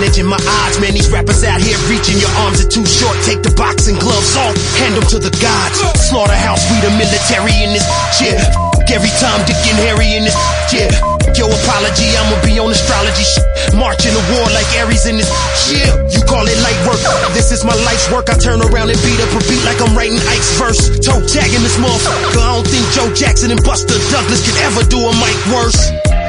managing my odds. Man, these rappers out here reaching, your arms are too short. Take the boxing gloves off, hand them to the gods. Slaughterhouse, we the military in this shit. Every time Dick and Harry in this shit. Your apology, I'ma be on astrology shit. Marching the war like Aries in this shit. You call it light work, this is my life's work. I turn around and beat up a beat like I'm writing Ike's verse. Toe tagging this motherfucker, I don't think Joe Jackson and Buster Douglas could ever do a mic worse.